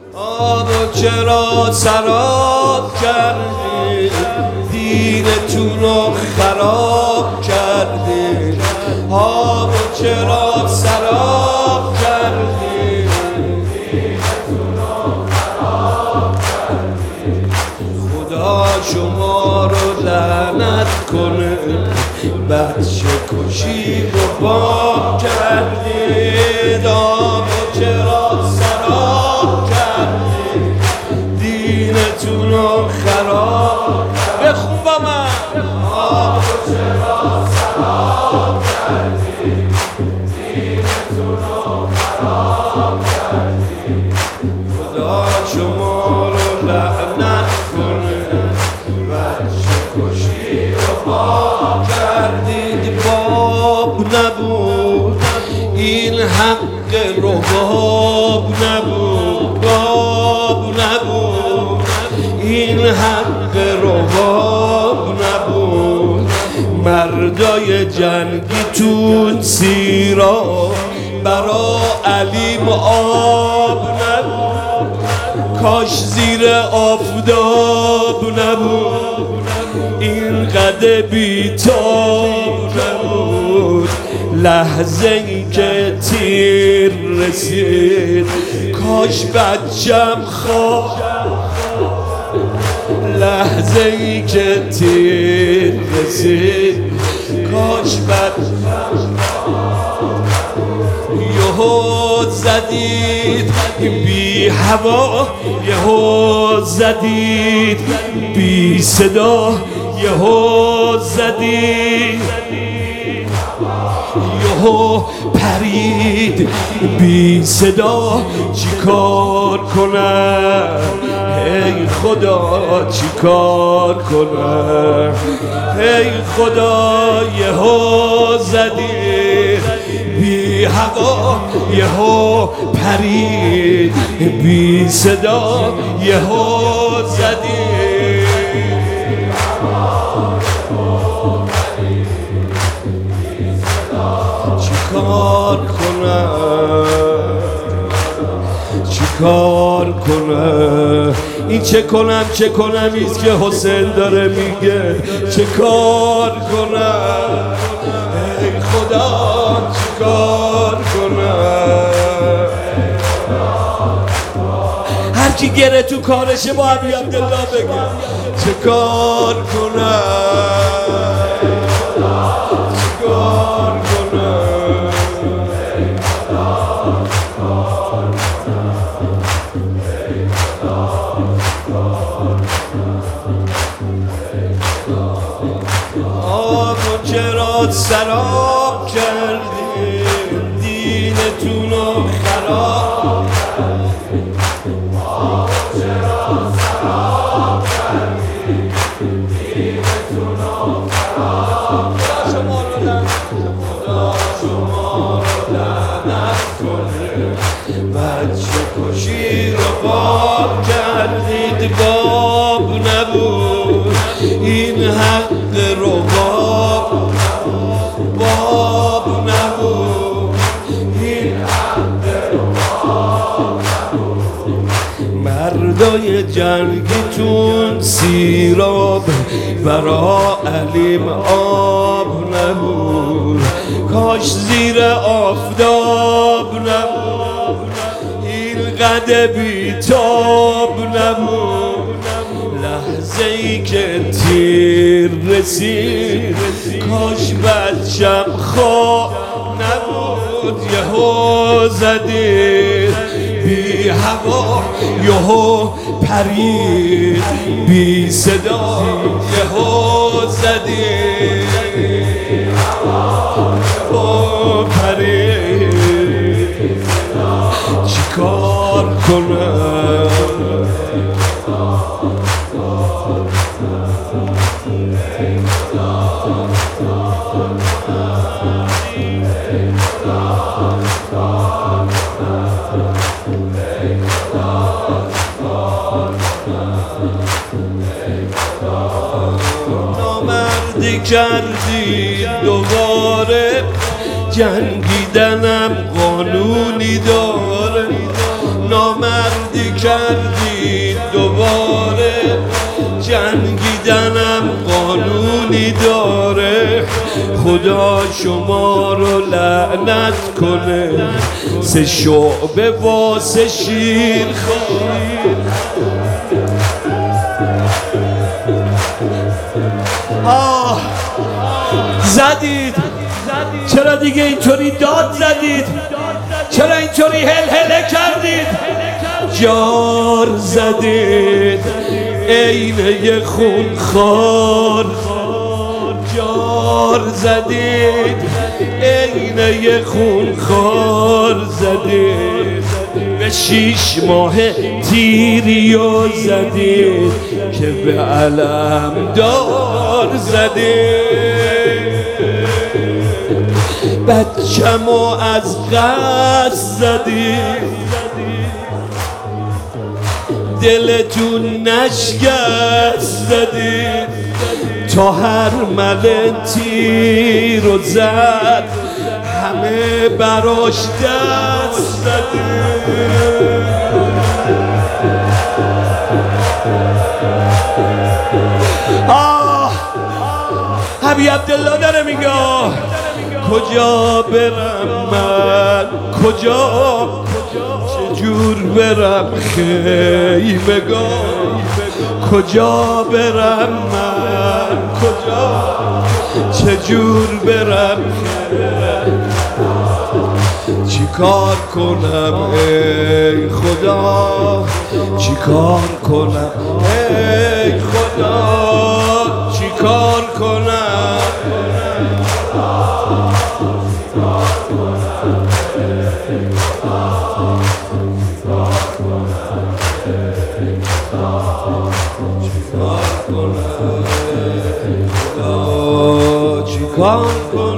آبو چرا سراب کردی، دینتونو خراب کردی. آبو چرا سراب کردی، دینتونو خراب کردی. خدا شما رو لعنت کنه، بچه کشی رو باب کردید. آبو چرا سراب کردی، دینتون رو خراب. بخون با من. آبو چرا سراب کردی، دینتون رو خراب کردی. خدا شما رو لعنت کنه، بچه کشی رو باب کردید. باب نبود این حق رباب نبود، باب نبود این حق رباب نبود. مردای جنگیتون سیرا برا علیم آب نبود. کاش زیر آفتاب نبود این قد بیتاب نبود. لحظه ای که تیر رسید کاش بچم خواب. لحظه ای که تیر رسید کاش بچم یهو زدید بی هوا، یهو زدید بی صدا، یهو زدید یهو پرید بی صدا. چیکار کنم ای خدا، چیکار کنم ای خدا. یهو زدید بی هوا، یهو پرید بی صدا، یهو زدید چیکار کنم، چیکار کنم. این چه کنم ایست که حسین داره میگه. چه کار کنم ای خدا، چیکار کنم. هر کی گره تو کارشه با ابی عبدالله بگه. چه کار کنم، چیکار کنم. آبو چرا سراب کردی، دینتونو خراب کردی. آبو چرا سراب کردی، دینتونو خراب کردی. خدا شما رو لعنت کنه، بچه کشی رو باب کردید. باب نبود این حق رباب، باب نبود این حق رباب. مردای جنگیتون سیراب برا علیم آب نبود. کاش زیر آفتاب نبود این قد بیتاب نبود. لحظه ای که تیر رسید کاش بچم خواب نبود. یهو زدید بی هوا، یهو پرید بی صدا، یهو زدید یهو پرید. چیکار کنم، نامردی کردی دوباره، جنگیدنم قانونی داره. نامردی کردید دوباره، جنگیدنم قانونی داره. خدا شما رو لعنت کنه، 3 شعبه واسه شیرخوار. زدید، چرا دیگه اینطوری داد زدید؟ چرا اینطوری هل کردید؟ جار زدید عینه خونخوار، جار زدید عینه خونخوار زدید. به 6 ماه تیریو زدید که به علم دار زدید. بچه‌مو از قصد زدید، دلتون نشکست زدید. تا هر مله تیر و زد، همه براش دست زدید. حبیب عبدالله داره میگه کجا برم من، کجا چجور برم خیمگاه، کجا برم من، کجا چجور برم، چیکار کنم ای خدا، چیکار کنم ای خدا، چیکار کنم. چیکار کنم